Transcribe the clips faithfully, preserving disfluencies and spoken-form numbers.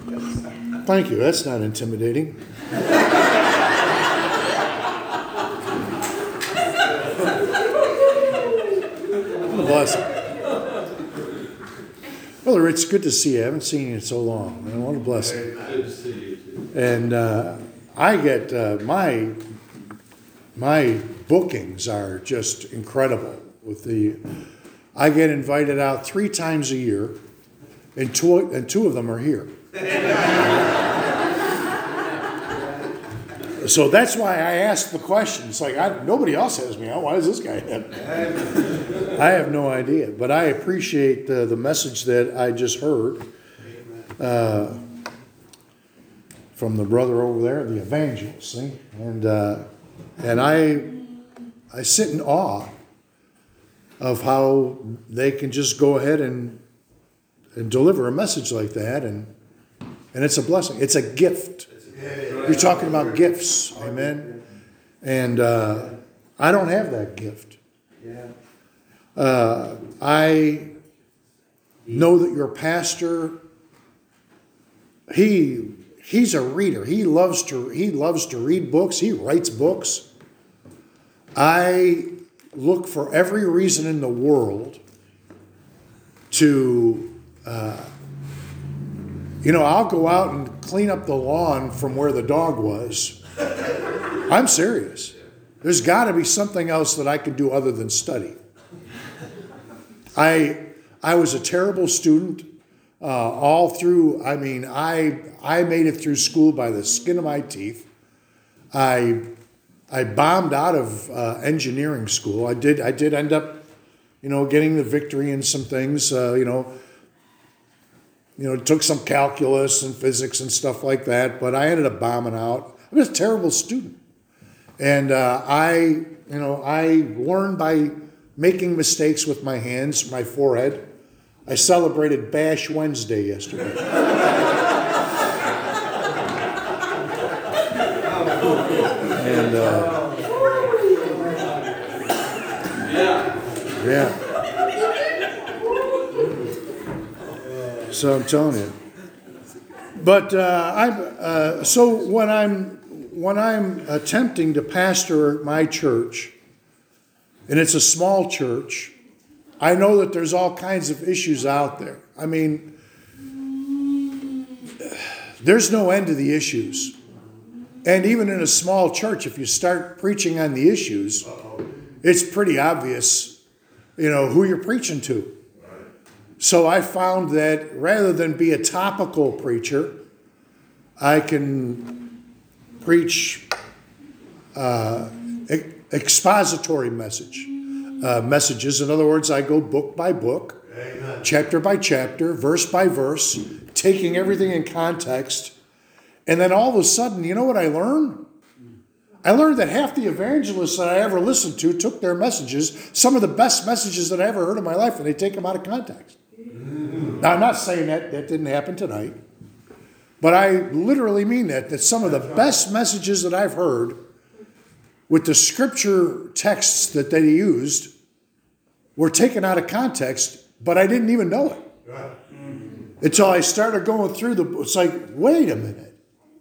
Thank you. That's not intimidating. Bless you. Brother Rich, good to see you. I haven't seen you in so long. I want to bless you. Good to see you too. And uh, I get uh, my my bookings are just incredible. With the, I get invited out three times a year, and two and two of them are here. So that's why I asked the question. It's like I, nobody else has me out. Why does this guy have? I have no idea, but I appreciate the, the message that I just heard uh, from the brother over there, the evangelist. See? And uh, and I I sit in awe of how they can just go ahead and and deliver a message like that, and and it's a blessing. It's a gift. You're talking about gifts, amen. And uh, I don't have that gift. Uh, I know that your pastor, he he's a reader. He loves to he loves to read books. He writes books. I look for every reason in the world to, uh, you know, I'll go out and clean up the lawn from where the dog was. I'm serious. There's got to be something else that I could do other than study. I I was a terrible student uh, all through. I mean, I I made it through school by the skin of my teeth. I I bombed out of uh, engineering school. I did I did end up, you know, getting the victory in some things. Uh, you know. You know, took some calculus and physics and stuff like that, but I ended up bombing out. I was a terrible student. And uh, I, you know, I learned by making mistakes with my hands, my forehead. I celebrated Bash Wednesday yesterday. and, uh, yeah. Yeah. So I'm telling you, but uh, I'm uh, so when I'm when I'm attempting to pastor my church, and it's a small church, I know that there's all kinds of issues out there. I mean, there's no end to the issues, and even in a small church, if you start preaching on the issues, it's pretty obvious, you know, who you're preaching to. So I found that rather than be a topical preacher, I can preach uh, expository message uh, messages. In other words, I go book by book, Amen. Chapter by chapter, verse by verse, taking everything in context. And then all of a sudden, you know what I learned? I learned that half the evangelists that I ever listened to took their messages, some of the best messages that I ever heard in my life, and they take them out of context. Now, I'm not saying that that didn't happen tonight, but I literally mean that, that some of the best messages that I've heard with the scripture texts that they used were taken out of context, but I didn't even know it. Until I started going through the, it's like, wait a minute.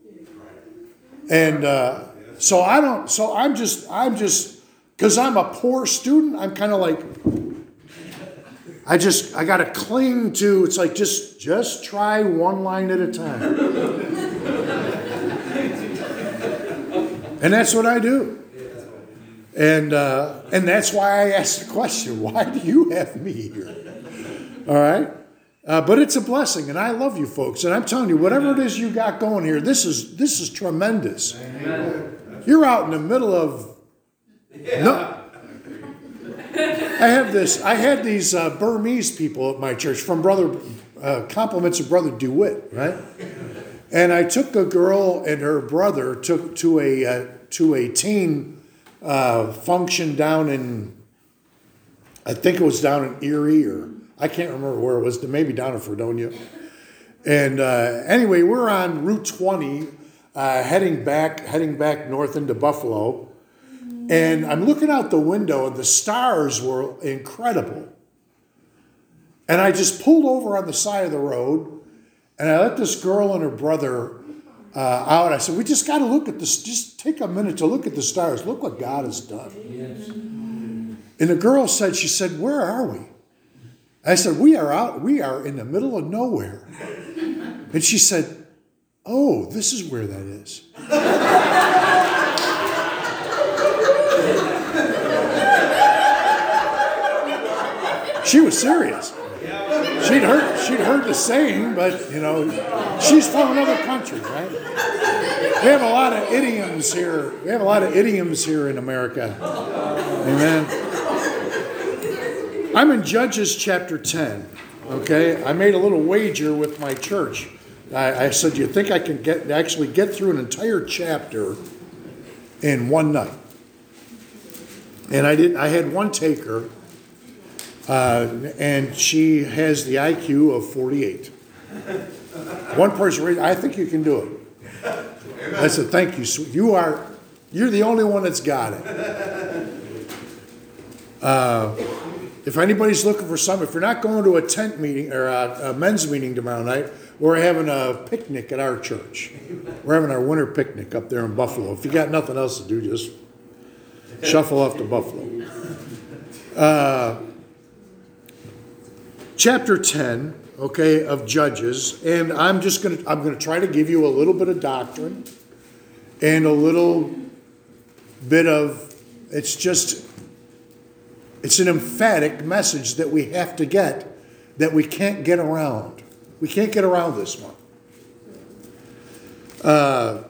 And uh, so I don't, so I'm just, I'm just, because I'm a poor student, I'm kind of like, I just, I got to cling to, it's like, just, just try one line at a time. And that's what I do. And uh, and that's why I asked the question, why do you have me here? All right? Uh, but it's a blessing, and I love you folks. And I'm telling you, whatever it is you got going here, this is this is tremendous. Amen. You're out in the middle of... Yeah. No, I have this. I had these uh, Burmese people at my church from Brother uh, compliments of Brother DeWitt, right? And I took a girl and her brother took to a uh, to a teen uh, function down in, I think it was down in Erie, or I can't remember where it was. Maybe down in Fredonia. And uh, anyway, we're on Route twenty, uh, heading back heading back north into Buffalo. And I'm looking out the window, and the stars were incredible. And I just pulled over on the side of the road, And I let this girl and her brother uh, out. I said, we just got to look at this. Just take a minute to look at the stars. Look what God has done. Yes. And the girl said, she said, where are we? I said, we are out. We are in the middle of nowhere. And she said, oh, this is where that is. She was serious. She'd heard, she'd heard the saying, but, you know, she's from another country, right? We have a lot of idioms here. We have a lot of idioms here in America. Amen. I'm in Judges chapter ten, okay? I made a little wager with my church. I, I said, do you think I can get actually get through an entire chapter in one night? And I did. I had one taker. Uh, and she has the I Q of forty-eight. One person raised, I think you can do it. I said, thank you. You are, you're the only one that's got it. Uh, if anybody's looking for something, if you're not going to a tent meeting or a, a men's meeting tomorrow night, we're having a picnic at our church. We're having our winter picnic up there in Buffalo. If you got nothing else to do, just shuffle off to Buffalo. Uh, Chapter ten, okay, of Judges, and I'm just going to I'm going to try to give you a little bit of doctrine and a little bit of it's just it's an emphatic message that we have to get that we can't get around. We can't get around this one. Uh,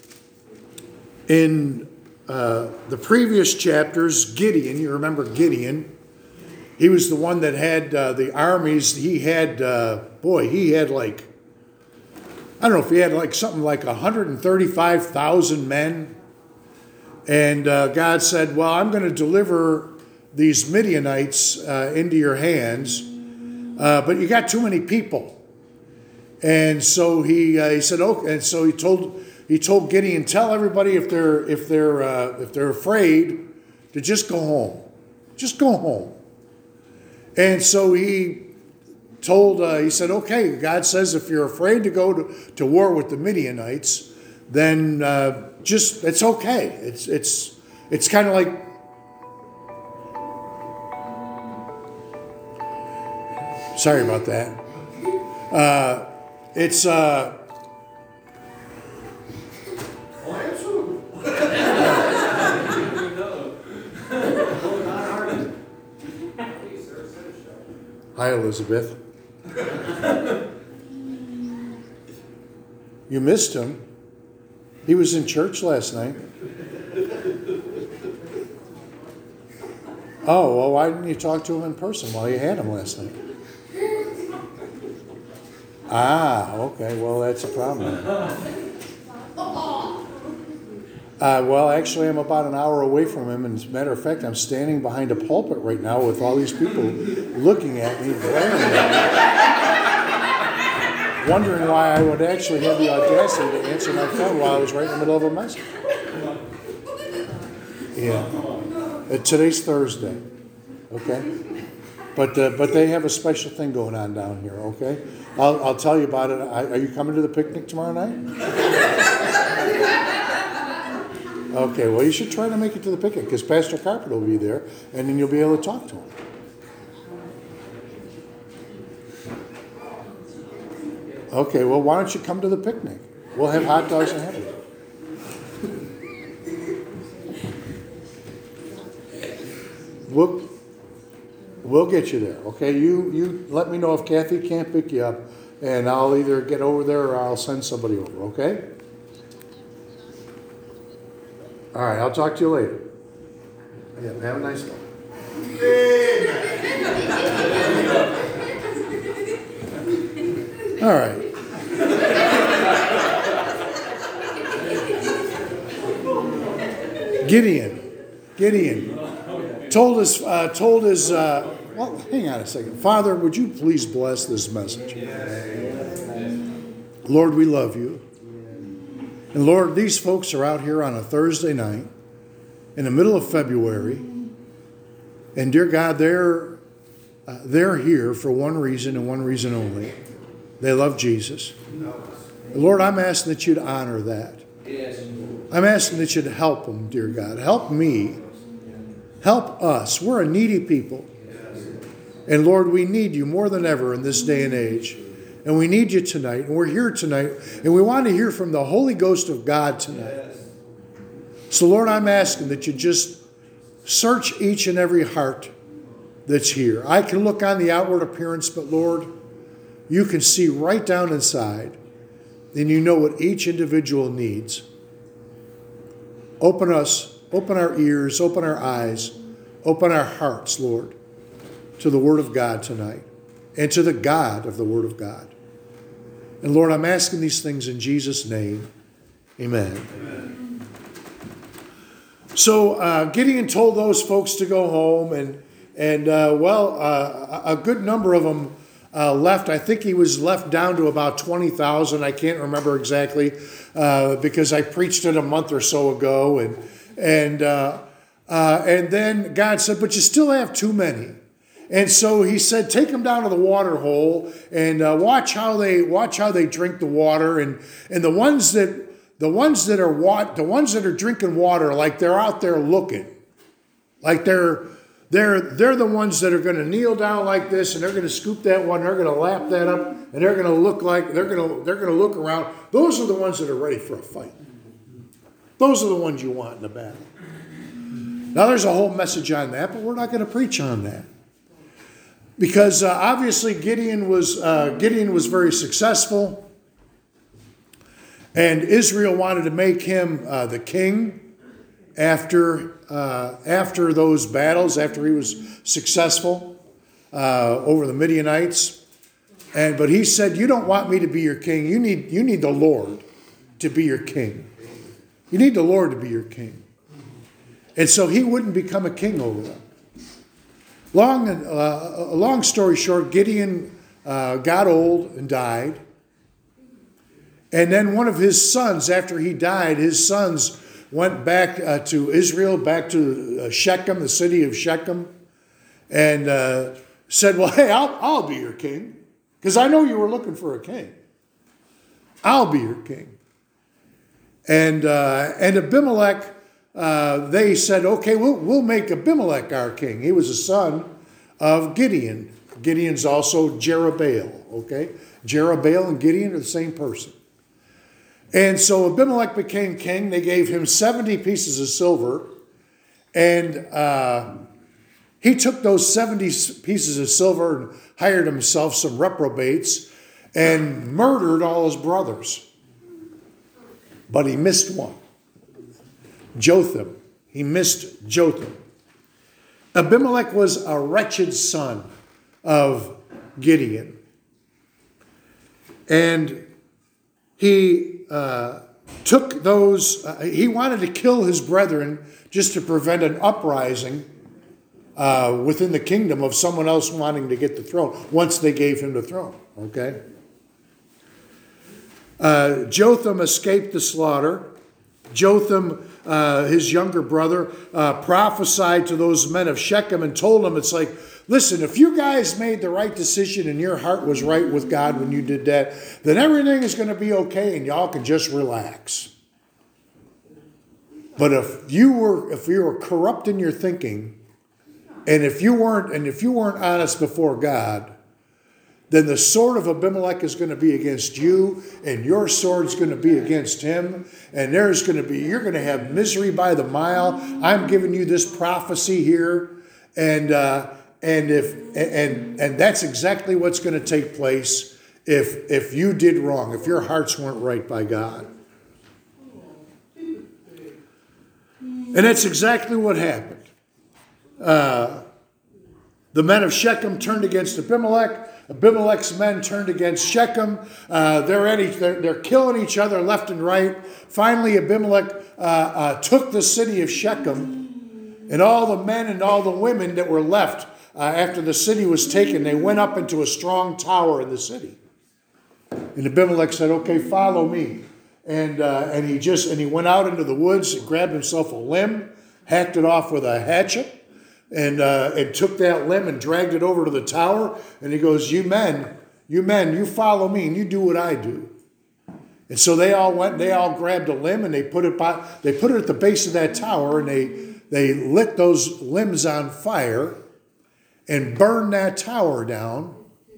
in uh, the previous chapters, Gideon, you remember Gideon. He was the one that had uh, the armies. He had, uh, boy, he had like, I don't know if he had like something like one hundred thirty-five thousand men. And uh, God said, well, I'm going to deliver these Midianites uh, into your hands, uh, but you got too many people. And so he uh, he said, okay. And so he told he told Gideon, tell everybody if they're if they're uh, if they're afraid to just go home, just go home. And so he told, uh, he said, okay, God says if you're afraid to go to, to war with the Midianites, then uh, just, it's okay. It's it's it's kind of like, sorry about that. Uh, it's, uh, hi, Elizabeth. You missed him. He was in church last night. Oh, well, why didn't you talk to him in person while you had him last night? Ah, okay. Well, that's a problem. Uh, well, actually, I'm about an hour away from him. And as a matter of fact, I'm standing behind a pulpit right now with all these people looking at me, glaring at me, wondering why I would actually have the audacity to answer my phone while I was right in the middle of a message. Yeah. Uh, today's Thursday, okay? But uh, but they have a special thing going on down here, okay? I'll, I'll tell you about it. I, are you coming to the picnic tomorrow night? Okay, well, you should try to make it to the picnic because Pastor Carpenter will be there, and then you'll be able to talk to him. Okay, well, why don't you come to the picnic? We'll have hot dogs and hamburgers. We'll, we'll get you there, okay? You, you let me know if Kathy can't pick you up, and I'll either get over there or I'll send somebody over, okay? All right, I'll talk to you later. Yeah, have a nice day. All right. Gideon, Gideon told us, uh, told his, uh, well, hang on a second. Father, would you please bless this message? Lord, we love you. And Lord, these folks are out here on a Thursday night in the middle of February. And dear God, they're, uh, they're here for one reason and one reason only. They love Jesus. Lord, I'm asking that you'd honor that. I'm asking that you'd help them, dear God. Help me. Help us. We're a needy people. And Lord, we need you more than ever in this day and age. And we need you tonight. And we're here tonight. And we want to hear from the Holy Ghost of God tonight. So Lord, I'm asking that you just search each and every heart that's here. I can look on the outward appearance, but Lord, you can see right down inside. And you know what each individual needs. Open us, open our ears, open our eyes, open our hearts, Lord, to the Word of God tonight and to the God of the Word of God. And Lord, I'm asking these things in Jesus' name. Amen. Amen. So uh, Gideon told those folks to go home, and, and uh, well, uh, a good number of them Uh, left. I think he was left down to about twenty thousand. I can't remember exactly uh, because I preached it a month or so ago. And and uh, uh, and then God said, but you still have too many. And so he said, take them down to the water hole and uh, watch how they watch how they drink the water. And and the ones that the ones that are wat, the ones that are drinking water, like they're out there looking, like they're. They're, they're the ones that are going to kneel down like this, and they're going to scoop that one, they're going to lap that up, and they're going to look like, they're going to, they're going to look around. Those are the ones that are ready for a fight. Those are the ones you want in the battle. Now there's a whole message on that, but we're not going to preach on that. Because uh, obviously Gideon was, uh, Gideon was very successful, and Israel wanted to make him uh, the king. After uh, after those battles, after he was successful uh, over the Midianites, and but he said, "You don't want me to be your king. You need you need the Lord to be your king. You need the Lord to be your king." And so he wouldn't become a king over them. Long uh, long story short, Gideon uh, got old and died, and then one of his sons, after he died, his sons went back uh, to Israel, back to uh, Shechem, the city of Shechem, and uh, said, well, hey, I'll, I'll be your king, because I know you were looking for a king. I'll be your king. And uh, and Abimelech, uh, they said, okay, we'll, we'll make Abimelech our king. He was a son of Gideon. Gideon's also Jerubbaal, okay? Jerubbaal and Gideon are the same person. And so Abimelech became king. They gave him seventy pieces of silver. And uh, he took those seventy pieces of silver and hired himself some reprobates and murdered all his brothers. But he missed one. Jotham. He missed Jotham. Abimelech was a wretched son of Gideon. And he uh, took those, uh, he wanted to kill his brethren just to prevent an uprising uh, within the kingdom of someone else wanting to get the throne once they gave him the throne, okay? Uh, Jotham escaped the slaughter. Jotham, uh, his younger brother, uh, prophesied to those men of Shechem and told them, it's like, listen, if you guys made the right decision and your heart was right with God when you did that, then everything is going to be okay and y'all can just relax. But if you were if you were corrupt in your thinking, and if you weren't and if you weren't honest before God, then the sword of Abimelech is going to be against you, and your sword is going to be against him, and there's going to be you're going to have misery by the mile. I'm giving you this prophecy here, and uh, and if and and that's exactly what's going to take place if if you did wrong, if your hearts weren't right by God. And that's exactly what happened. Uh, the men of Shechem turned against Abimelech. Abimelech's men turned against Shechem. Uh, they're, at each, they're, they're killing each other left and right. Finally, Abimelech uh, uh, took the city of Shechem, and all the men and all the women that were left uh, after the city was taken, they went up into a strong tower in the city. And Abimelech said, okay, follow me. And uh, and he just and he went out into the woods and grabbed himself a limb, hacked it off with a hatchet, and uh, and took that limb and dragged it over to the tower. And he goes, you men, you men, you follow me and you do what I do. And so they all went, they all grabbed a limb and they put it by, they put it at the base of that tower, and they, they lit those limbs on fire and burned that tower down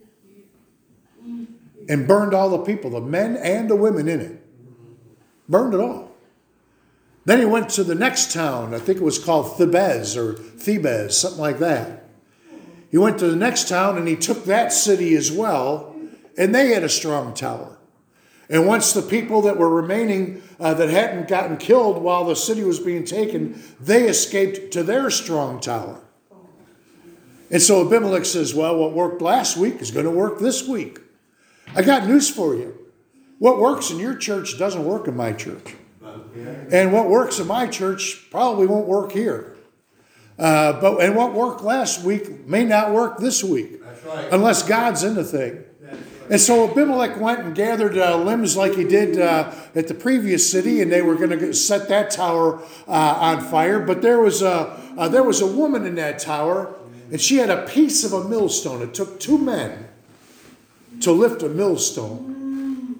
and burned all the people, the men and the women in it. Burned it all. Then he went to the next town. I think it was called Thebes or Thebes, something like that. He went to the next town and he took that city as well, and they had a strong tower. And once the people that were remaining uh, that hadn't gotten killed while the city was being taken, they escaped to their strong tower. And so Abimelech says, well, what worked last week is going to work this week. I got news for you. What works in your church doesn't work in my church. And what works in my church probably won't work here. Uh, but and what worked last week may not work this week. That's right. Unless God's in the thing. And so Abimelech went and gathered uh, limbs like he did uh, at the previous city, and they were going to set that tower uh, on fire. But there was a uh, there was a woman in that tower, and she had a piece of a millstone. It took two men to lift a millstone.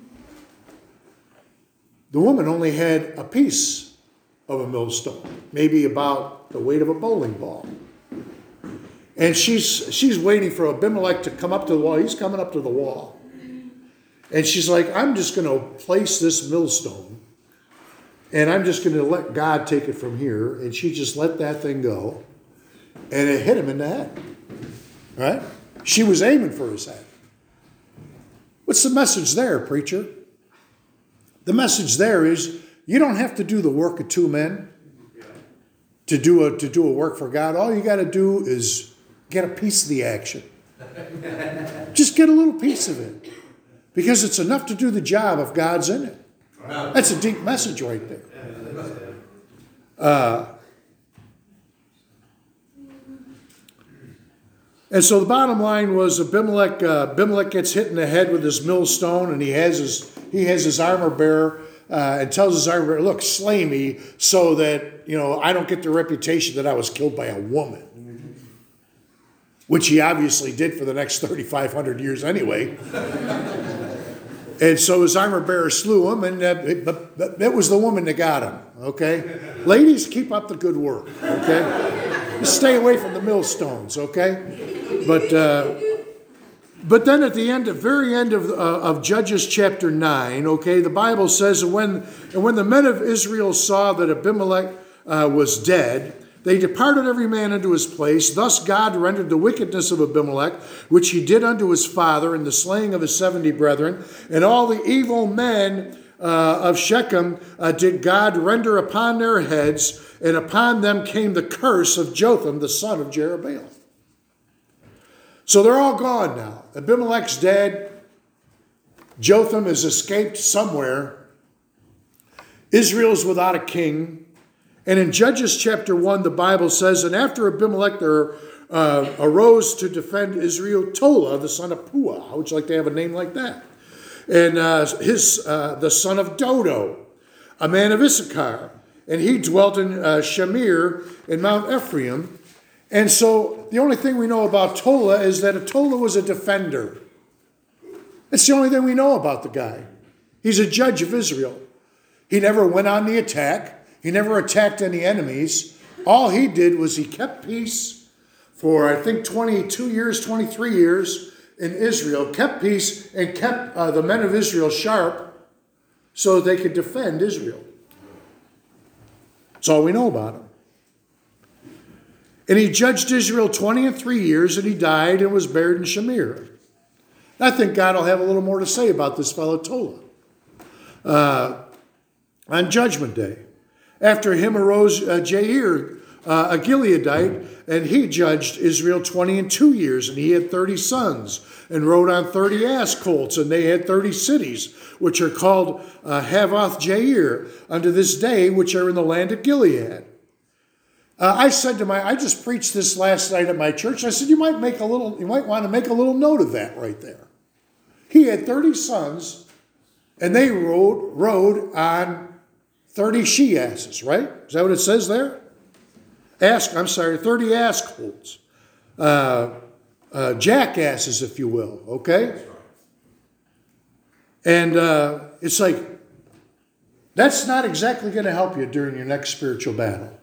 The woman only had a piece of a millstone, maybe about the weight of a bowling ball. And she's she's waiting for Abimelech to come up to the wall. He's coming up to the wall. And she's like, I'm just going to place this millstone. And I'm just going to let God take it from here. And she just let that thing go. And it hit him in the head. Right? She was aiming for his head. What's the message there, preacher? The message there is you don't have to do the work of two men to do a, to do a work for God. All you got to do is get a piece of the action. Just get a little piece of it. Because it's enough to do the job if God's in it. That's a deep message right there. Uh, and so the bottom line was Abimelech, uh, Abimelech gets hit in the head with his millstone, and he has his he has his armor bearer uh, and tells his armor bearer, look, slay me so that, you know, I don't get the reputation that I was killed by a woman. Which he obviously did for the next thirty-five hundred years anyway. And so his armor bearer slew him, and uh, it, but, but it was the woman that got him, okay? Ladies, keep up the good work, okay? Just stay away from the millstones, okay? But uh, but then at the end, the very end of, uh, of Judges chapter nine, okay, the Bible says, and when, and when the men of Israel saw that Abimelech uh, was dead, they departed every man unto his place. Thus God rendered the wickedness of Abimelech, which he did unto his father, in the slaying of his seventy brethren, and all the evil men uh, of Shechem uh, did God render upon their heads, and upon them came the curse of Jotham, the son of Jerubbaal. So they're all gone now. Abimelech's dead. Jotham has escaped somewhere. Israel's without a king. And in Judges chapter one, the Bible says, and after Abimelech there uh, arose to defend Israel Tola, the son of Puah. How would you like to have a name like that? And uh, his uh, the son of Dodo, a man of Issachar. And he dwelt in uh, Shamir in Mount Ephraim. And so the only thing we know about Tola is that Tola was a defender. That's the only thing we know about the guy. He's a judge of Israel. He never went on the attack. He never attacked any enemies. All he did was he kept peace for, I think, twenty-two years, twenty-three years in Israel. Kept peace and kept uh, the men of Israel sharp so they could defend Israel. That's all we know about him. And he judged Israel twenty and three years, and he died and was buried in Shamir. I think God will have a little more to say about this fellow Tola uh, on Judgment Day. After him arose uh, Jair, uh, a Gileadite, and he judged Israel twenty and two years, and he had thirty sons, and rode on thirty ass colts, and they had thirty cities, which are called uh, Havoth Jair, unto this day, which are in the land of Gilead. Uh, I said to my, I just preached this last night at my church. I said, you might make a little, you might want to make a little note of that right there. He had thirty sons, and they rode, rode on thirty she-asses, right? Is that what it says there? Ask, I'm sorry, thirty ass colts. Uh, uh, jackasses, if you will, okay? And uh, it's like, that's not exactly going to help you during your next spiritual battle.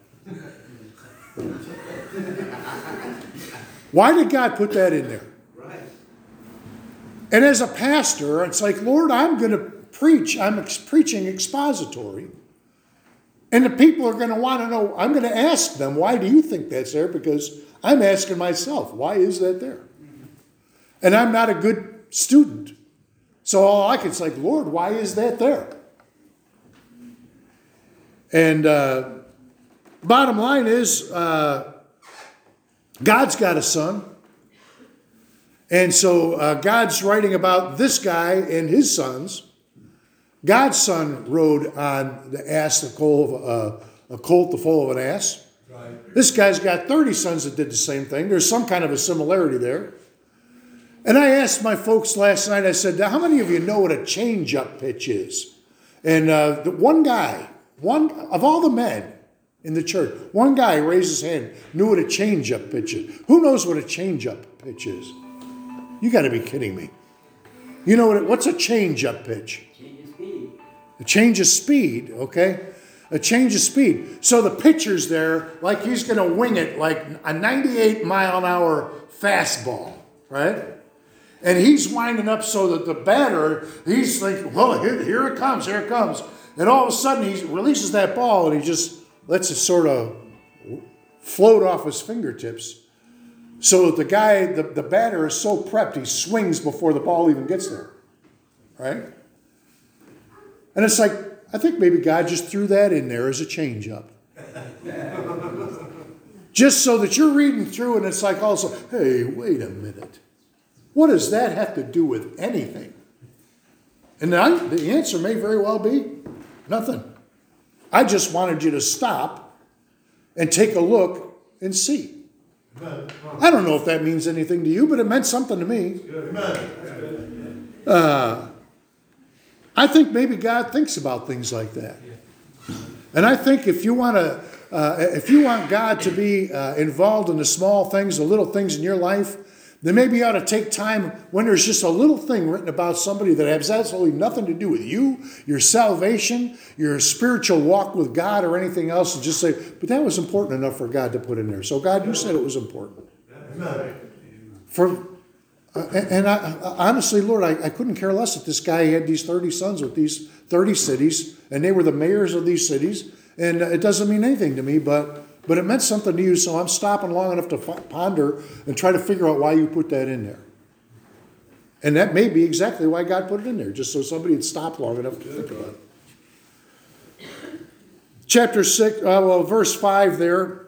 Why did God put that in there? Right. And as a pastor, it's like, Lord, I'm going to preach. I'm ex- preaching expository. And the people are going to want to know, I'm going to ask them, why do you think that's there? Because I'm asking myself, why is that there? And I'm not a good student. So all I can say, like, Lord, why is that there? And uh, bottom line is, uh, God's got a son. And so uh, God's writing about this guy and his sons. God's son rode on the ass, the colt of, uh, a colt, the foal of an ass. Right. This guy's got thirty sons that did the same thing. There's some kind of a similarity there. And I asked my folks last night, I said, how many of you know what a change-up pitch is? And uh, the one guy, one of all the men in the church, one guy raised his hand, knew what a change-up pitch is. Who knows what a change-up pitch is? You got to be kidding me. You know what? It, what's a change-up pitch? Change of speed. A change of speed, okay? A change of speed. So the pitcher's there like he's going to wing it like a ninety-eight mile an hour fastball, right? And he's winding up so that the batter, he's like, well, here, here it comes, here it comes. And all of a sudden he releases that ball and he just lets it sort of float off his fingertips. So that the guy, the, the batter is so prepped, he swings before the ball even gets there. Right? And it's like, I think maybe God just threw that in there as a change-up. Just so that you're reading through and it's like also, hey, wait a minute. What does that have to do with anything? And I, the answer may very well be nothing. I just wanted you to stop and take a look and see. I don't know if that means anything to you, but it meant something to me. Uh, I think maybe God thinks about things like that. And I think if you want to, uh, if you want God to be uh, involved in the small things, the little things in your life, then maybe you ought to take time when there's just a little thing written about somebody that has absolutely nothing to do with you, your salvation, your spiritual walk with God or anything else, and just say, but that was important enough for God to put in there. So God, you said it was important. For, uh, and I, honestly, Lord, I, I couldn't care less that this guy had these thirty sons with these thirty cities, and they were the mayors of these cities, and it doesn't mean anything to me, but But it meant something to you, so I'm stopping long enough to ponder and try to figure out why you put that in there. And that may be exactly why God put it in there, just so somebody would stop long enough to think about it. Chapter six, uh, well, verse five there.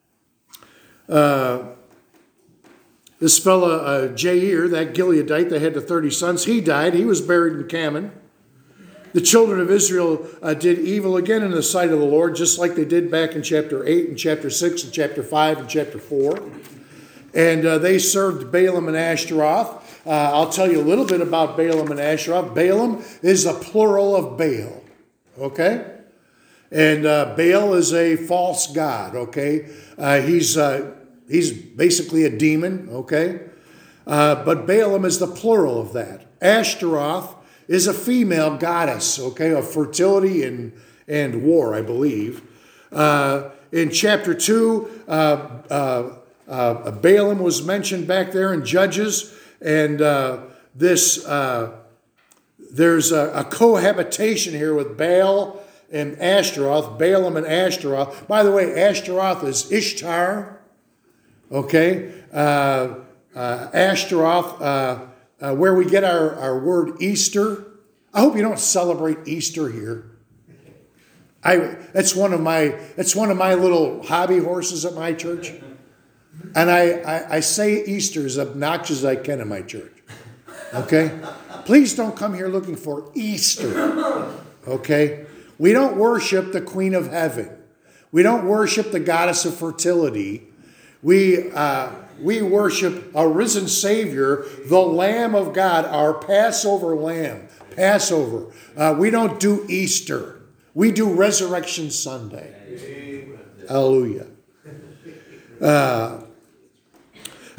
Uh, this fella, uh, Jair, that Gileadite that had the thirty sons, he died. He was buried in Kaman. The children of Israel uh, did evil again in the sight of the Lord, just like they did back in chapter eight and chapter six and chapter five and chapter four. And uh, they served Balaam and Ashtaroth. Uh, I'll tell you a little bit about Balaam and Ashtaroth. Balaam is a plural of Baal, okay? And uh, Baal is a false god, okay? Uh, he's, uh, he's basically a demon, okay? Uh, but Balaam is the plural of that. Ashtaroth is a female goddess, okay, of fertility and, and war, I believe. Uh, in chapter two, uh, uh, uh, Balaam was mentioned back there in Judges, and uh, this uh, there's a, a cohabitation here with Baal and Ashtaroth, Balaam and Ashtaroth. By the way, Ashtaroth is Ishtar, okay? Uh, uh, Ashtaroth, uh, Uh, where we get our, our word Easter. I hope you don't celebrate Easter here. I that's one of my that's one of my little hobby horses at my church. And I, I, I say Easter as obnoxious as I can in my church. Okay? Please don't come here looking for Easter. Okay? We don't worship the Queen of Heaven. We don't worship the goddess of fertility. We uh We worship a risen Savior, the Lamb of God, our Passover Lamb. Passover. Uh, we don't do Easter. We do Resurrection Sunday. Amen. Hallelujah. Uh,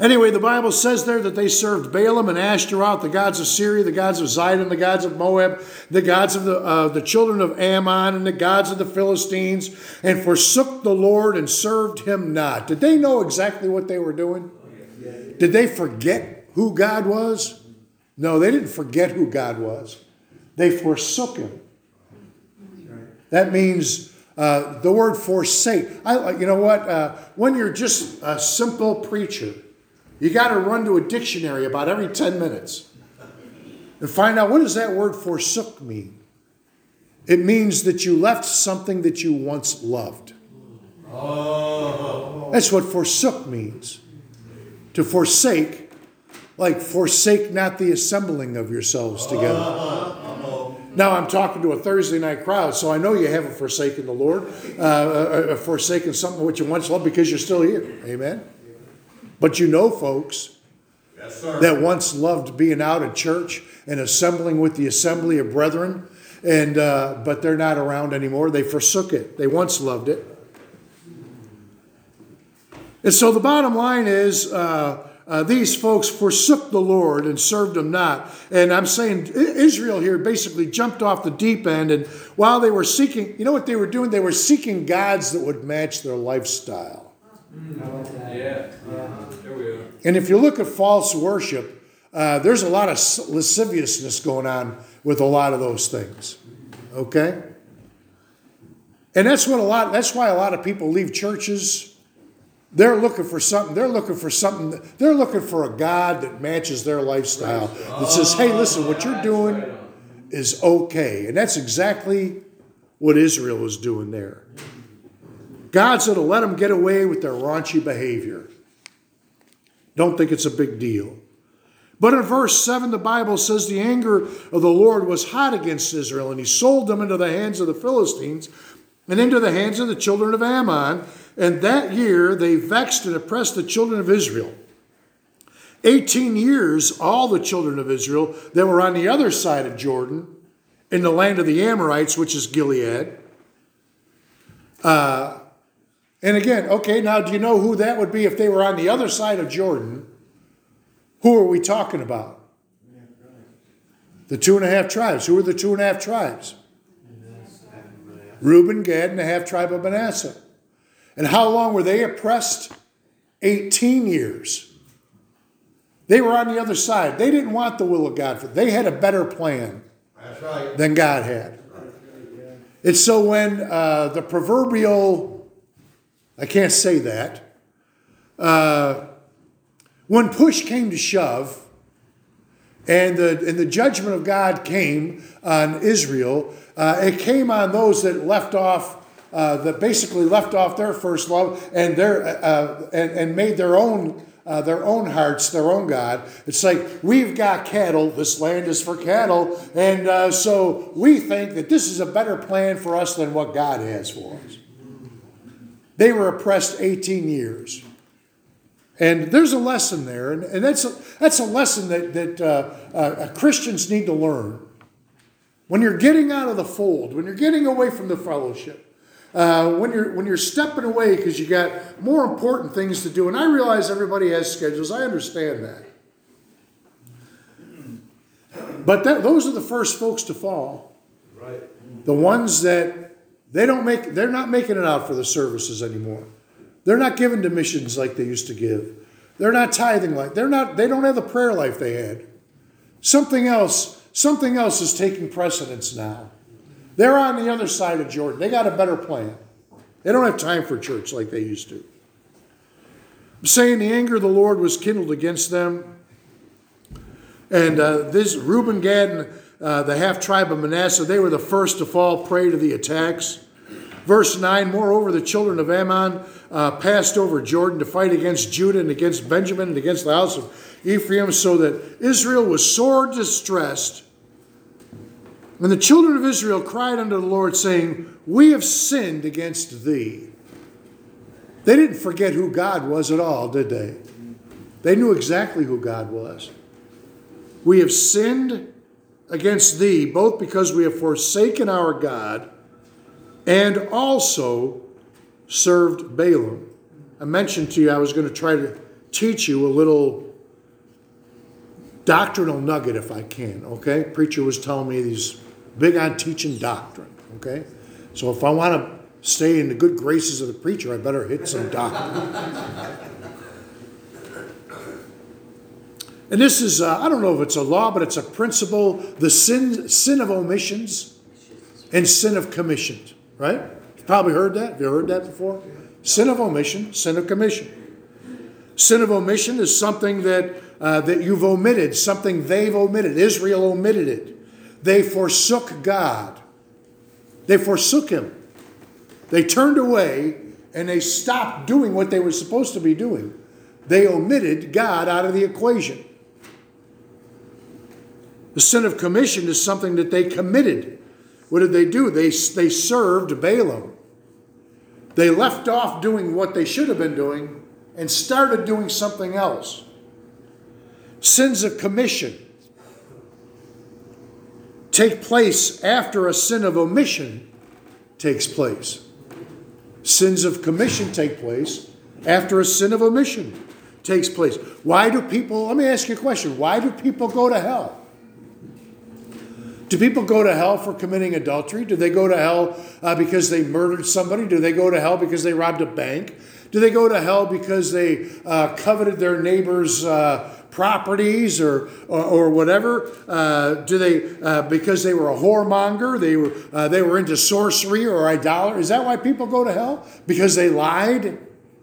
Anyway, the Bible says there that they served Balaam and Ashtaroth, the gods of Syria, the gods of Zidon, the gods of Moab, the gods of the, uh, the children of Ammon, and the gods of the Philistines, and forsook the Lord and served him not. Did they know exactly what they were doing? Did they forget who God was? No, they didn't forget who God was. They forsook him. That means uh, the word forsake. I, you know what? Uh, when you're just a simple preacher, you got to run to a dictionary about every ten minutes and find out, what does that word forsook mean? It means that you left something that you once loved. Oh. That's what forsook means. To forsake, like forsake not the assembling of yourselves together. Oh. Now I'm talking to a Thursday night crowd, so I know you haven't forsaken the Lord, uh, uh, forsaken something which you once loved, because you're still here. Amen? But you know folks yes, sir. that once loved being out at church and assembling with the assembly of brethren, and uh, but they're not around anymore. They forsook it. They once loved it. And so the bottom line is, uh, uh, these folks forsook the Lord and served him not. And I'm saying Israel here basically jumped off the deep end, and while they were seeking, you know what they were doing? They were seeking gods that would match their lifestyle. Yeah. There we are. And if you look at false worship, uh, there's a lot of lasciviousness going on with a lot of those things. Okay? And that's what a lot that's why a lot of people leave churches. They're looking for something. They're looking for something. They're looking for a God that matches their lifestyle. That says, hey, listen, what you're doing is okay. And that's exactly what Israel was doing there. God's going to let them get away with their raunchy behavior. Don't think it's a big deal. But in verse seven, the Bible says the anger of the Lord was hot against Israel, and he sold them into the hands of the Philistines and into the hands of the children of Ammon. And that year they vexed and oppressed the children of Israel. Eighteen years, all the children of Israel that were on the other side of Jordan, in the land of the Amorites, which is Gilead. Uh, and again, okay, now do you know who that would be if they were on the other side of Jordan? Who are we talking about? The two and a half tribes. Who are the two and a half tribes? Reuben, Gad, and the half tribe of Manasseh. And how long were they oppressed? eighteen years. They were on the other side. They didn't want the will of God. They had a better plan That's right. than God had. And so when uh, the proverbial, I can't say that, uh, when push came to shove, and the, and the judgment of God came on Israel, uh, it came on those that left off, uh, that basically left off their first love and their uh, and, and made their own uh, their own hearts their own God. It's like, we've got cattle. This land is for cattle, and uh, so we think that this is a better plan for us than what God has for us. They were oppressed eighteen years. And there's a lesson there, and, and that's, a, that's a lesson that, that uh, uh, Christians need to learn. When you're getting out of the fold, when you're getting away from the fellowship, uh, when you're when you're stepping away because you got more important things to do, and I realize everybody has schedules, I understand that. But that, those are the first folks to fall. Right. The ones that they don't make, they're not making it out for the services anymore. They're not giving to missions like they used to give. They're not tithing like they're not. They don't have the prayer life they had. Something else. Something else is taking precedence now. They're on the other side of Jordan. They got a better plan. They don't have time for church like they used to. I'm saying the anger of the Lord was kindled against them, and uh, this Reuben, Gad, and uh, the half tribe of Manasseh, they were the first to fall prey to the attacks. Verse nine, moreover, the children of Ammon uh, passed over Jordan to fight against Judah and against Benjamin and against the house of Ephraim, so that Israel was sore distressed. And the children of Israel cried unto the Lord, saying, we have sinned against thee. They didn't forget who God was at all, did they? They knew exactly who God was. We have sinned against thee, both because we have forsaken our God and also served Balaam. I mentioned to you I was going to try to teach you a little doctrinal nugget if I can, okay? Preacher was telling me he's big on teaching doctrine, okay? So if I want to stay in the good graces of the preacher, I better hit some doctrine. And this is, uh, I don't know if it's a law, but it's a principle, the sin, sin of omissions and sin of commissions, right? You've probably heard that. Have you heard that before? Sin of omission, sin of commission. Sin of omission is something that uh, that you've omitted, something they've omitted. Israel omitted it. They forsook God. They forsook Him. They turned away and they stopped doing what they were supposed to be doing. They omitted God out of the equation. The sin of commission is something that they committed. What did they do? They, they served Balaam. They left off doing what they should have been doing and started doing something else. Sins of commission take place after a sin of omission takes place. Sins of commission take place after a sin of omission takes place. Why do people, let me ask you a question. Why do people go to hell? Do people go to hell for committing adultery? Do they go to hell uh, because they murdered somebody? Do they go to hell because they robbed a bank? Do they go to hell because they uh, coveted their neighbor's uh, properties or, or or whatever? Uh, do they uh, because they were a whoremonger? They were uh, they were into sorcery or idolatry? Is that why people go to hell? Because they lied?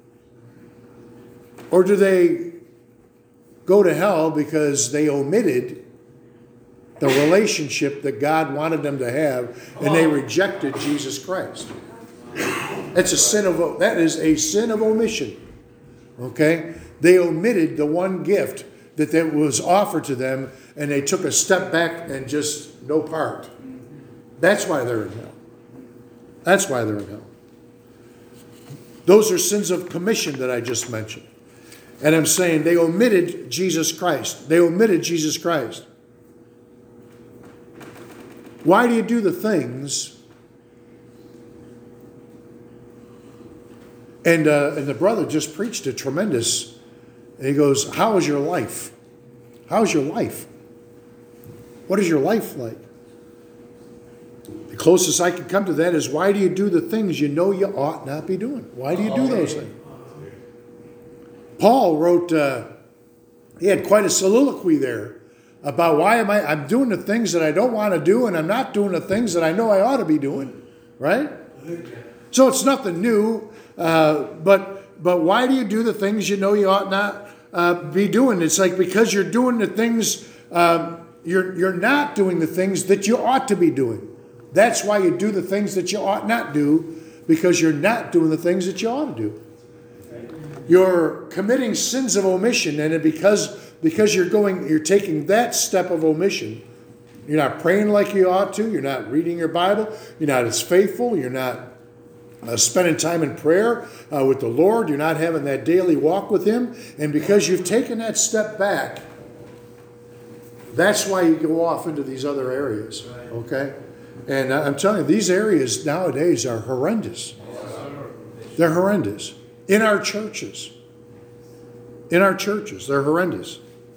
Or do they go to hell because they omitted the relationship that God wanted them to have, and they rejected Jesus Christ? That's a sin of that is a sin of omission. Okay? They omitted the one gift that, that was offered to them, and they took a step back and just no part. That's why they're in hell. That's why they're in hell. Those are sins of commission that I just mentioned. And I'm saying they omitted Jesus Christ. They omitted Jesus Christ. Why do you do the things? And uh, and the brother just preached a tremendous, and he goes, how is your life? How's your life? What is your life like? The closest I can come to that is, why do you do the things you know you ought not be doing? Why do you do those things? Paul wrote, uh, he had quite a soliloquy there about why am I, I'm doing the things that I don't want to do, and I'm not doing the things that I know I ought to be doing, right? So it's nothing new, uh, but but why do you do the things you know you ought not uh, be doing? It's like because you're doing the things, um, you're you're not doing the things that you ought to be doing. That's why you do the things that you ought not do, because you're not doing the things that you ought to do. You're committing sins of omission, and because because you're going, you're taking that step of omission. You're not praying like you ought to. You're not reading your Bible. You're not as faithful. You're not uh, spending time in prayer uh, with the Lord. You're not having that daily walk with Him. And because you've taken that step back, that's why you go off into these other areas. Okay? And I'm telling you, these areas nowadays are horrendous. They're horrendous. In our churches. In our churches. They're horrendous.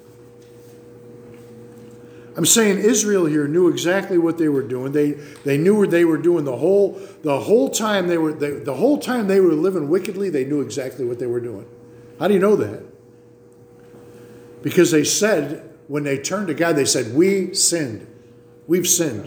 I'm saying Israel here knew exactly what they were doing. They they knew what they were doing the whole the whole time they were they, the whole time they were living wickedly. They knew exactly what they were doing. How do you know that? Because they said, when they turned to God, they said, "We sinned. We've sinned.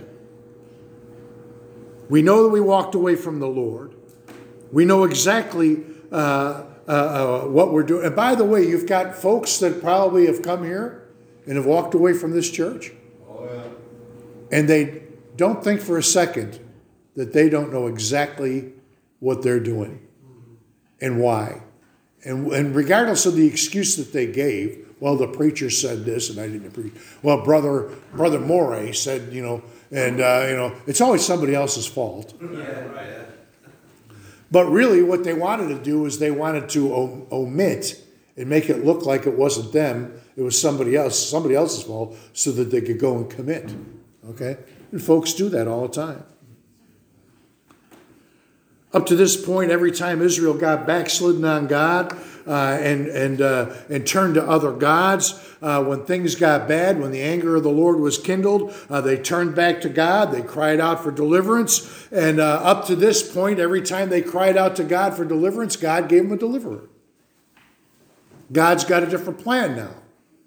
We know that we walked away from the Lord. We know exactly uh, uh, uh, what we're doing." And by the way, you've got folks that probably have come here and have walked away from this church. Oh, yeah. And they don't think for a second that they don't know exactly what they're doing and why. And, and regardless of the excuse that they gave, well, the preacher said this and I didn't preach. Well, brother brother Moray said, you know, and, uh, you know, it's always somebody else's fault. Yeah, right. But really what they wanted to do is they wanted to o- omit and make it look like it wasn't them. It was somebody else, somebody else's fault, so that they could go and commit. Okay? And folks do that all the time. Up to this point, every time Israel got backslidden on God uh, and and uh, and turned to other gods, uh, when things got bad, when the anger of the Lord was kindled, uh, they turned back to God. They cried out for deliverance. And uh, up to this point, every time they cried out to God for deliverance, God gave them a deliverer. God's got a different plan now.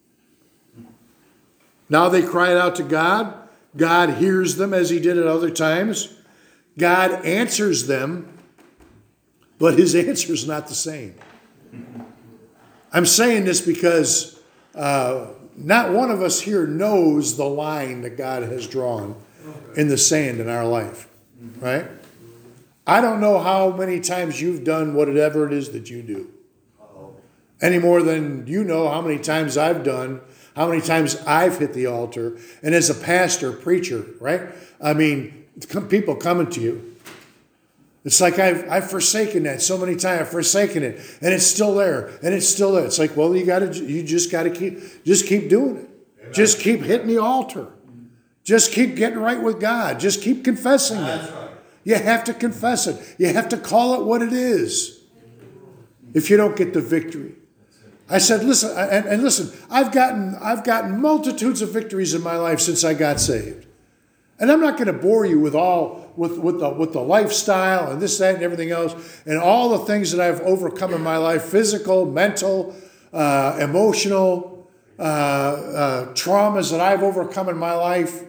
Now they cried out to God. God hears them as he did at other times. God answers them, but his answer is not the same. I'm saying this because uh, not one of us here knows the line that God has drawn in the sand in our life, right? I don't know how many times you've done whatever it is that you do. Any more than you know how many times I've done, how many times I've hit the altar. And as a pastor, preacher, right? I mean, people coming to you. It's like I've I've forsaken that so many times. I've forsaken it, and it's still there, and it's still there. It's like, well, you got to, you just got to keep, just keep doing it. Amen. Just keep hitting the altar. Just keep getting right with God. Just keep confessing That's it. Right. You have to confess it. You have to call it what it is. If you don't get the victory, I said, listen, and, and listen. I've gotten I've gotten multitudes of victories in my life since I got saved. And I'm not going to bore you with all with, with the with the lifestyle and this, that, and everything else, and all the things that I've overcome in my life: physical, mental, uh, emotional, uh, uh, traumas that I've overcome in my life.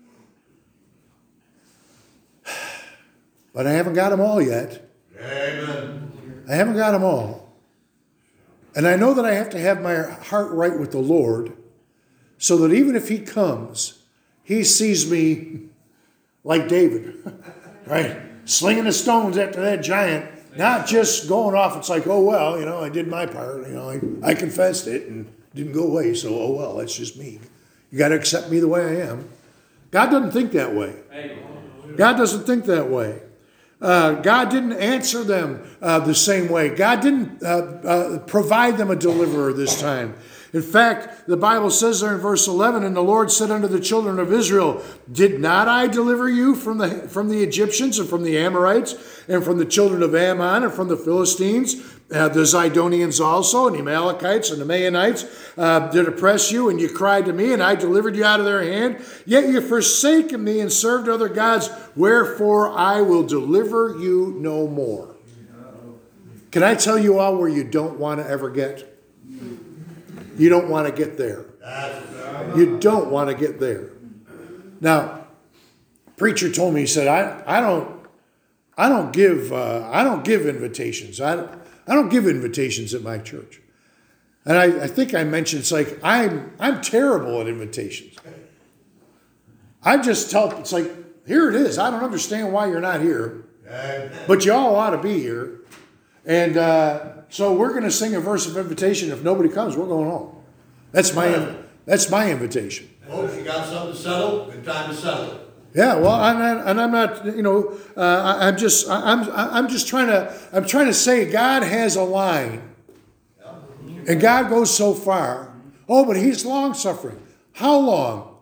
But I haven't got them all yet. Amen. I haven't got them all, and I know that I have to have my heart right with the Lord, so that even if He comes, He sees me like David, right? Slinging the stones after that giant, not just going off. It's like, oh, well, you know, I did my part. You know, I, I confessed it and it didn't go away. So, oh, well, that's just me. You got to accept me the way I am. God doesn't think that way. God doesn't think that way. Uh, God didn't answer them uh, the same way. God didn't uh, uh, provide them a deliverer this time. In fact, the Bible says there in verse eleven, and the Lord said unto the children of Israel, did not I deliver you from the from the Egyptians and from the Amorites and from the children of Ammon and from the Philistines, uh, the Zidonians also, and the Amalekites and the Maonites uh, did oppress you, and you cried to me, and I delivered you out of their hand. Yet you forsaken me and served other gods, wherefore I will deliver you no more. Can I tell you all where you don't want to ever get? You don't want to get there. You don't want to get there. Now, preacher told me, he said, I, I don't I don't give uh, I don't give invitations. I don't, I don't give invitations at my church. And I, I think I mentioned, it's like I'm I'm terrible at invitations. I just tell, it's like, here it is. I don't understand why you're not here, but you all ought to be here. And uh, so we're going to sing a verse of invitation. If nobody comes, we're going home. That's my that's my invitation. Folks, you got something to settle? Good time to settle it. Yeah, well, I'm not, and I'm not, you know, uh, I, I'm just, I'm, I'm just trying to, I'm trying to say God has a line, and God goes so far. Oh, but He's long suffering. How long?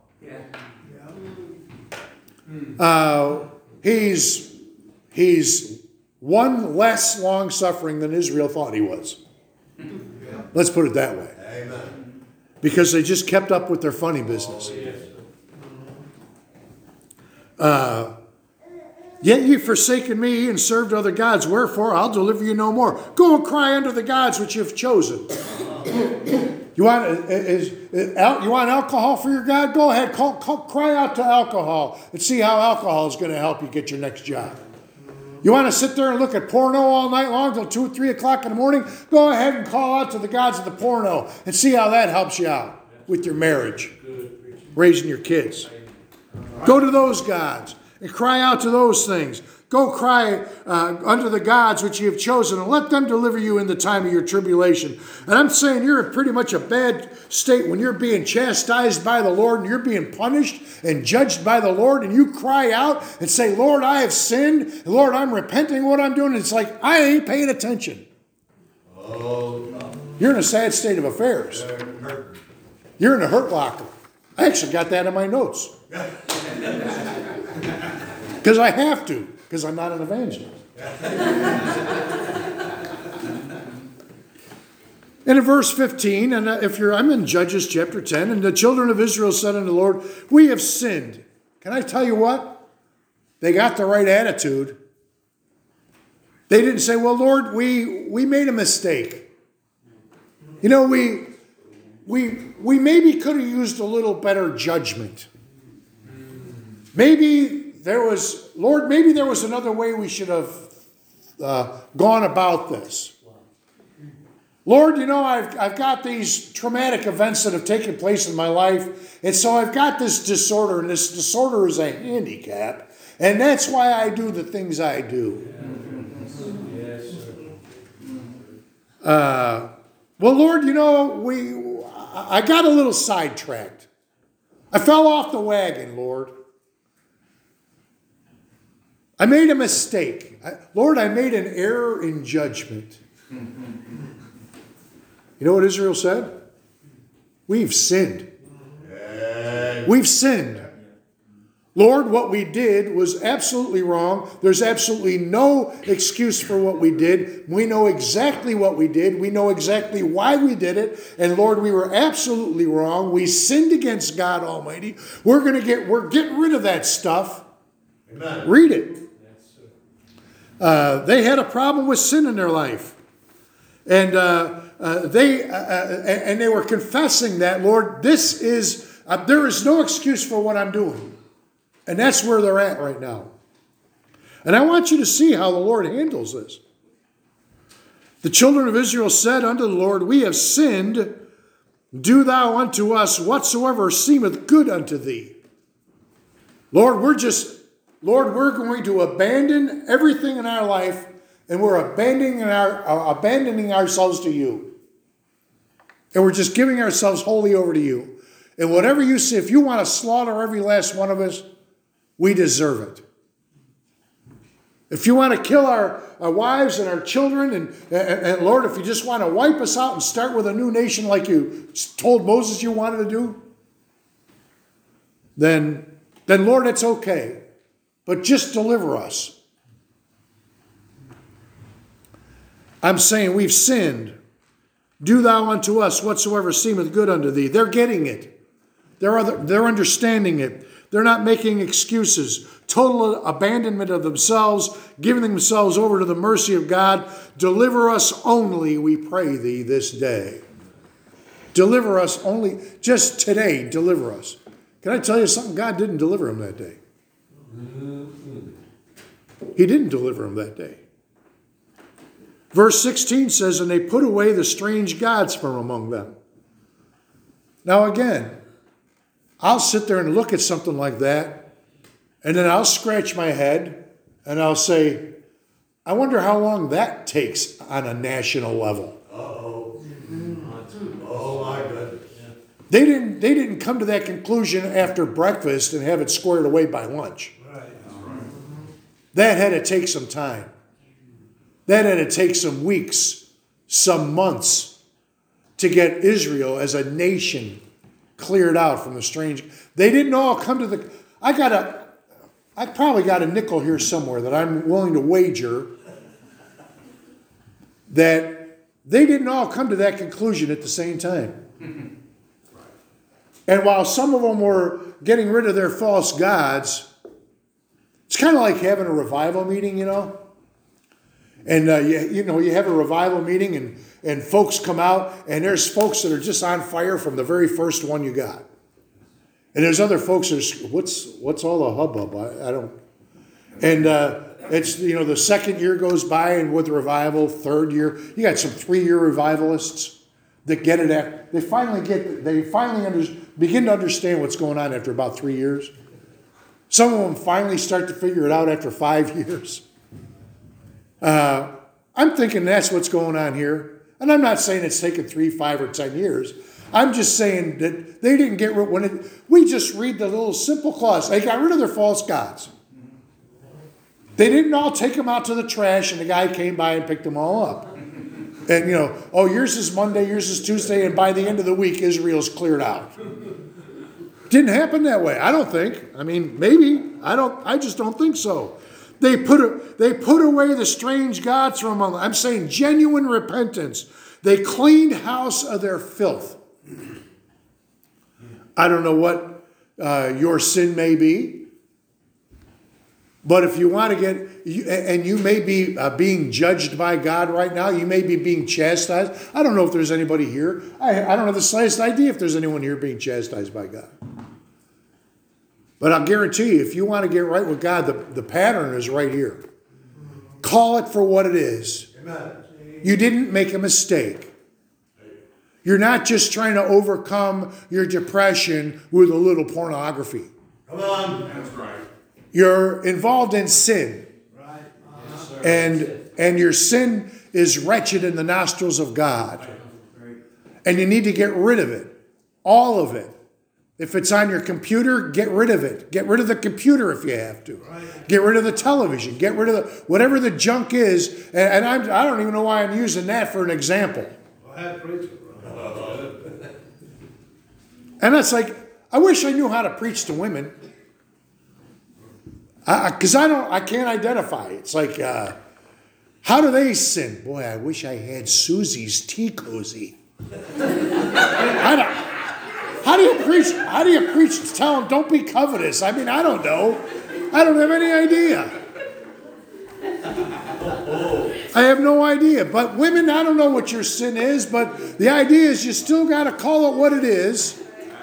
Uh, he's he's one less long suffering than Israel thought He was. Let's put it that way. Amen. Because they just kept up with their funny business. Uh, Yet ye forsaken me and served other gods. Wherefore I'll deliver you no more. Go and cry unto the gods which you've chosen. You want is, is, you want alcohol for your God? Go ahead, call, call, cry out to alcohol and see how alcohol is going to help you get your next job. You want to sit there and look at porno all night long till two or three o'clock in the morning? Go ahead and call out to the gods of the porno and see how that helps you out with your marriage, raising your kids. Go to those gods and cry out to those things. Go cry uh, unto the gods which you have chosen, and let them deliver you in the time of your tribulation. And I'm saying you're in pretty much a bad state when you're being chastised by the Lord and you're being punished and judged by the Lord, and you cry out and say, Lord, I have sinned. And Lord, I'm repenting what I'm doing. And it's like, I ain't paying attention. Oh, no. You're in a sad state of affairs. You're in a hurt locker. I actually got that in my notes. Because I have to. Because I'm not an evangelist. And in verse fifteen, and if you're, I'm in Judges chapter ten, and the children of Israel said unto the Lord, we have sinned. Can I tell you what? They got the right attitude. They didn't say, well, Lord, we, we made a mistake. You know, we, we, we maybe could have used a little better judgment. Maybe there was, Lord, maybe there was another way we should have uh, gone about this. Lord, you know, I've, I've got these traumatic events that have taken place in my life, and so I've got this disorder, and this disorder is a handicap, and that's why I do the things I do. Uh, well, Lord, you know, we I got a little sidetracked. I fell off the wagon, Lord. I made a mistake. I, Lord, I made an error in judgment. You know what Israel said? We've sinned. We've sinned. Lord, what we did was absolutely wrong. There's absolutely no excuse for what we did. We know exactly what we did. We know exactly why we did it. And Lord, we were absolutely wrong. We sinned against God Almighty. We're going to get, we're getting rid of that stuff. Amen. Read it. Uh, they had a problem with sin in their life. And uh, uh, they uh, and they were confessing that, Lord, this is, uh, there is no excuse for what I'm doing. And that's where they're at right now. And I want you to see how the Lord handles this. The children of Israel said unto the Lord, we have sinned. Do thou unto us whatsoever seemeth good unto thee. Lord, we're just, Lord, we're going to abandon everything in our life, and we're abandoning, our, uh, abandoning ourselves to you. And we're just giving ourselves wholly over to you. And whatever you say, if you want to slaughter every last one of us, we deserve it. If you want to kill our, our wives and our children, and, and, and Lord, if you just want to wipe us out and start with a new nation like you told Moses you wanted to do, then, then Lord, it's okay. But just deliver us. I'm saying we've sinned. Do thou unto us whatsoever seemeth good unto thee. They're getting it. They're, other, they're understanding it. They're not making excuses. Total abandonment of themselves, giving themselves over to the mercy of God. Deliver us only, we pray thee, this day. Deliver us only, just today, deliver us. Can I tell you something? God didn't deliver them that day. He didn't deliver them that day. Verse sixteen says, and they put away the strange gods from among them. Now again, I'll sit there and look at something like that, and then I'll scratch my head, and I'll say, I wonder how long that takes on a national level. Uh-oh. Oh, my goodness. They didn't, they didn't come to that conclusion after breakfast and have it squared away by lunch. That had to take some time. That had to take some weeks, some months to get Israel as a nation cleared out from the strange. They didn't all come to the, I got a, I probably got a nickel here somewhere that I'm willing to wager that they didn't all come to that conclusion at the same time. And while some of them were getting rid of their false gods, it's kind of like having a revival meeting, you know. And, uh, you, you know, you have a revival meeting and, and folks come out, and there's folks that are just on fire from the very first one you got. And there's other folks that are, what's, what's all the hubbub? I, I don't. And uh, it's, you know, the second year goes by, and with the revival, third year, you got some three-year revivalists that get it at, they finally get, they finally under, begin to understand what's going on after about three years. Some of them finally start to figure it out after five years. Uh, I'm thinking that's what's going on here. And I'm not saying it's taken three, five, or ten years. I'm just saying that they didn't get rid, when it, we just read the little simple clause. They got rid of their false gods. They didn't all take them out to the trash and the guy came by and picked them all up. And, you know, oh, yours is Monday, yours is Tuesday, and by the end of the week, Israel's cleared out. Didn't happen that way, I don't think. I mean, maybe. I don't. I just don't think so. They put, they put away the strange gods from among them. I'm saying genuine repentance. They cleaned house of their filth. I don't know what uh, your sin may be. But if you want to get, and you may be uh, being judged by God right now, you may be being chastised. I don't know if there's anybody here. I, I don't have the slightest idea if there's anyone here being chastised by God. But I'll guarantee you, if you want to get right with God, the, the pattern is right here. Call it for what it is. Amen. You didn't make a mistake. You're not just trying to overcome your depression with a little pornography. Come on. That's right. You're involved in sin. Right. Yes, sir. And, and your sin is wretched in the nostrils of God. And you need to get rid of it. All of it. If it's on your computer, get rid of it. Get rid of the computer if you have to. Right. Get rid of the television. Get rid of the whatever the junk is. And, and I'm, I don't even know why I'm using that for an example. And it's like, I wish I knew how to preach to women. Because I, I don't, I can't identify. It's like, uh, how do they sin? Boy, I wish I had Susie's tea cozy. I don't. How do you preach? How do you preach to tell them don't be covetous? I mean, I don't know. I don't have any idea. I have no idea. But women, I don't know what your sin is, but the idea is you still got to call it what it is.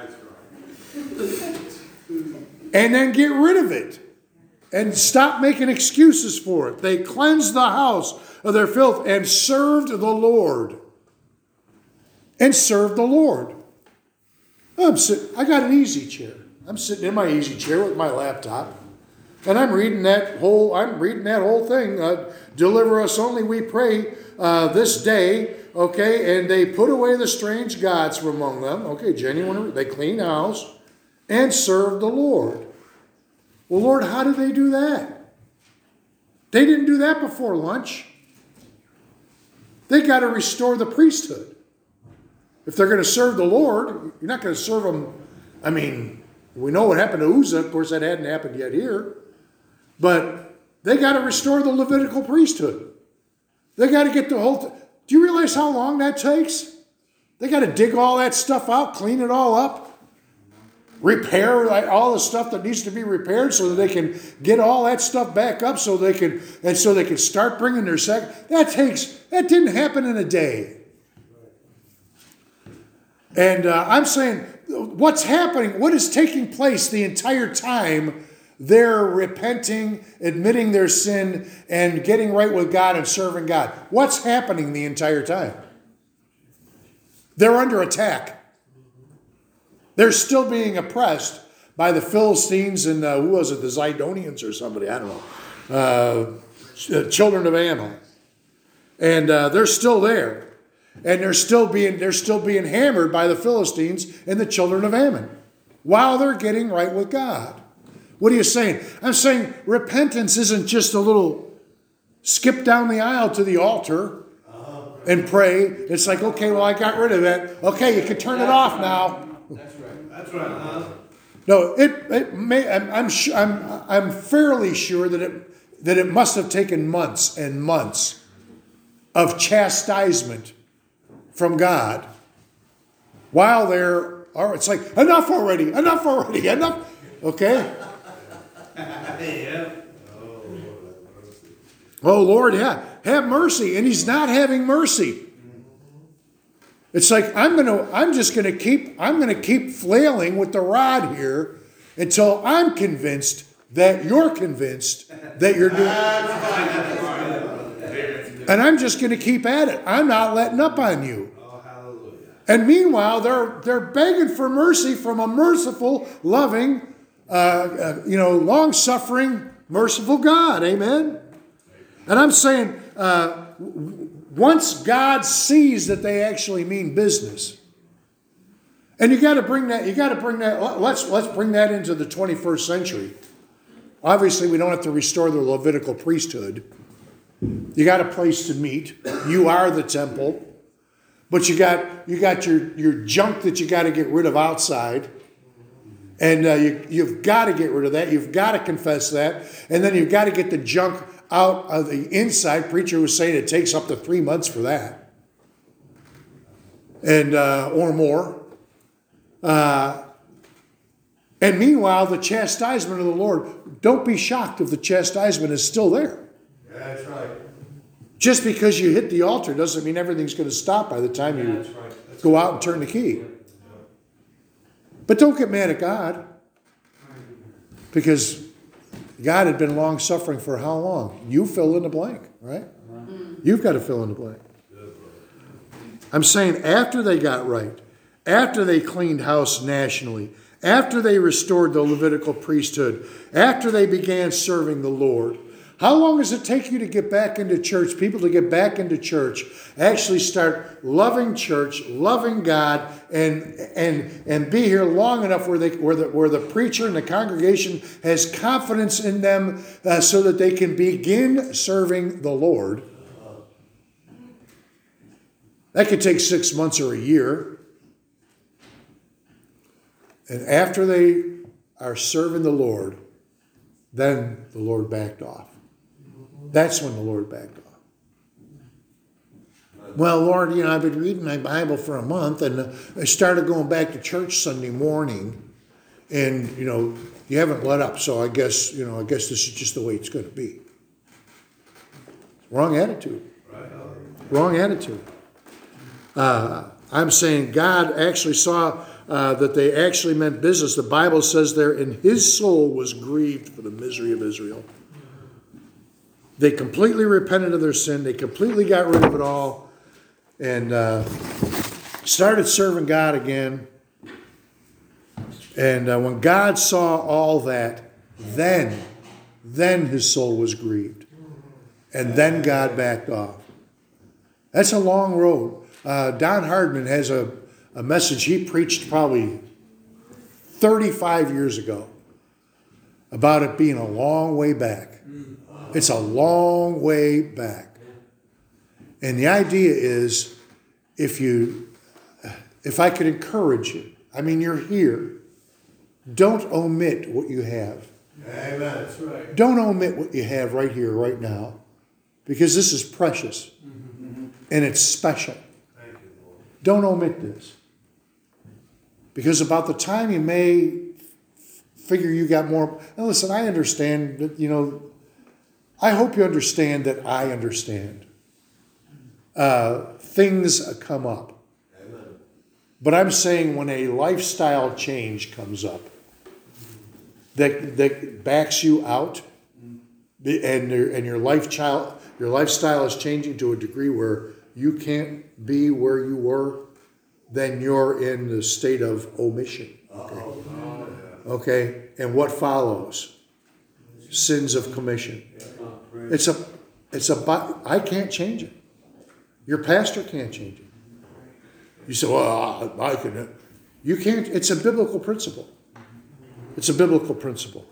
And then get rid of it. And stop making excuses for it. They cleansed the house of their filth and served the Lord. And served the Lord. I'm sit- I got an easy chair. I'm sitting in my easy chair with my laptop. And I'm reading that whole, I'm reading that whole thing. Uh, Deliver us only, we pray, uh, this day. Okay, and they put away the strange gods from among them. Okay, genuine, they clean house. And served the Lord. Well, Lord, how did they do that? They didn't do that before lunch. They got to restore the priesthood. If they're going to serve the Lord, you're not going to serve them. I mean, we know what happened to Uzzah. Of course, that hadn't happened yet here. But they got to restore the Levitical priesthood. They got to get the whole... Th- Do you realize how long that takes? They got to dig all that stuff out, clean it all up, repair like, all the stuff that needs to be repaired so that they can get all that stuff back up so they can, and so they can start bringing their sac. That takes... That didn't happen in a day. And uh, I'm saying, what's happening, what is taking place the entire time they're repenting, admitting their sin, and getting right with God and serving God? What's happening the entire time? They're under attack. They're still being oppressed by the Philistines and, uh, who was it, the Zidonians or somebody, I don't know, uh, children of Ammon. And uh, they're still there. And they're still being they're still being hammered by the Philistines and the children of Ammon while they're getting right with God. What are you saying? I'm saying repentance isn't just a little skip down the aisle to the altar and pray. It's like, okay, well, I got rid of it. Okay, you can turn it off now. That's right. That's right. Huh? No, it it may. I'm I'm sure, I'm I'm fairly sure that it that it must have taken months and months of chastisement from God, while they're, it's like, enough already, enough already, enough. Okay? Yeah. Oh, Lord, yeah, have mercy. And he's not having mercy. It's like, I'm going to, I'm just going to keep, I'm going to keep flailing with the rod here until I'm convinced that you're convinced that you're doing it. And I'm just going to keep at it. I'm not letting up on you. Oh, hallelujah. And meanwhile, they're they're begging for mercy from a merciful, loving, uh, uh, you know, long-suffering, merciful God. Amen? And I'm saying, uh, once God sees that they actually mean business, and you got to bring that, you got to bring that, let's, let's bring that into the twenty-first century. Obviously, we don't have to restore the Levitical priesthood. You got a place to meet. You are the temple. But you got you got your, your junk that you got to get rid of outside. And uh, you, you've got to get rid of that. You've got to confess that. And then you've got to get the junk out of the inside. Preacher was saying it takes up to three months for that. And uh, or more. Uh, and meanwhile, the chastisement of the Lord, don't be shocked if the chastisement is still there. Yeah, that's right. Just because you hit the altar doesn't mean everything's going to stop by the time you That's right. That's go out and turn the key. But don't get mad at God. Because God had been long suffering for how long? You fill in the blank, right? You've got to fill in the blank. I'm saying after they got right, after they cleaned house nationally, after they restored the Levitical priesthood, after they began serving the Lord, how long does it take you to get back into church, people to get back into church, actually start loving church, loving God, and and and be here long enough where they where the where the preacher and the congregation has confidence in them uh, so that they can begin serving the Lord? That could take six months or a year. And after they are serving the Lord, then the Lord backed off. That's when the Lord backed off. Well, Lord, you know, I've been reading my Bible for a month, and I started going back to church Sunday morning, and, you know, you haven't let up, so I guess, you know, I guess this is just the way it's going to be. Wrong attitude. Wrong attitude. Uh, I'm saying God actually saw uh, that they actually meant business. The Bible says there, and his soul was grieved for the misery of Israel. They completely repented of their sin. They completely got rid of it all and uh, started serving God again. And uh, when God saw all that, then, then his soul was grieved. And then God backed off. That's a long road. Uh, Don Hardman has a, a message he preached probably thirty-five years ago about it being a long way back. It's a long way back. And the idea is, if you, if I could encourage you, I mean, you're here. Don't omit what you have. Amen. That's right. Don't omit what you have right here, right now, because this is precious and it's special. Thank you, Lord. Don't omit this. Because about the time you may figure you got more. Now listen, I understand that, you know, I hope you understand that I understand. Uh, things come up. Amen. But I'm saying when a lifestyle change comes up that that backs you out, and your, and your life child, your lifestyle is changing to a degree where you can't be where you were, then you're in the state of omission. Okay. Okay. And what follows? Sins of commission. It's a, it's a, I can't change it. Your pastor can't change it. You say, well, I can. You can't. It's a biblical principle. It's a biblical principle.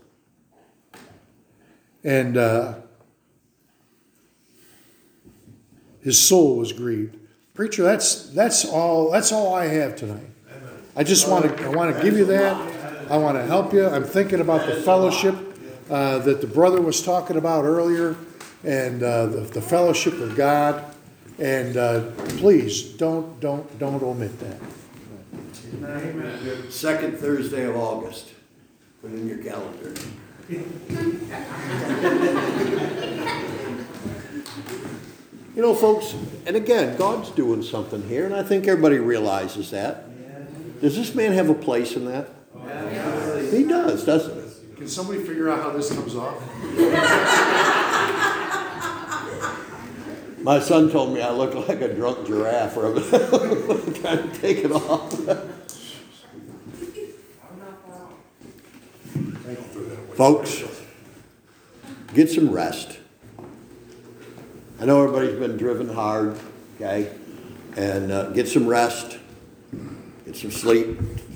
And uh, his soul was grieved. Preacher, that's that's all. That's all I have tonight. I just want to. I want to give you that. I want to help you. I'm thinking about the fellowship uh, that the brother was talking about earlier, and uh, the, the fellowship of God. And uh, please don't don't don't omit that. Amen. Second Thursday of August. Put it in your calendar. You know, folks, and again, God's doing something here, and I think everybody realizes that. Does this man have a place in that? He does, doesn't he? Can somebody figure out how this comes off? My son told me I look like a drunk giraffe or I'm trying to take it off. Folks, get some rest. I know everybody's been driven hard, okay? And uh, get some rest, get some sleep.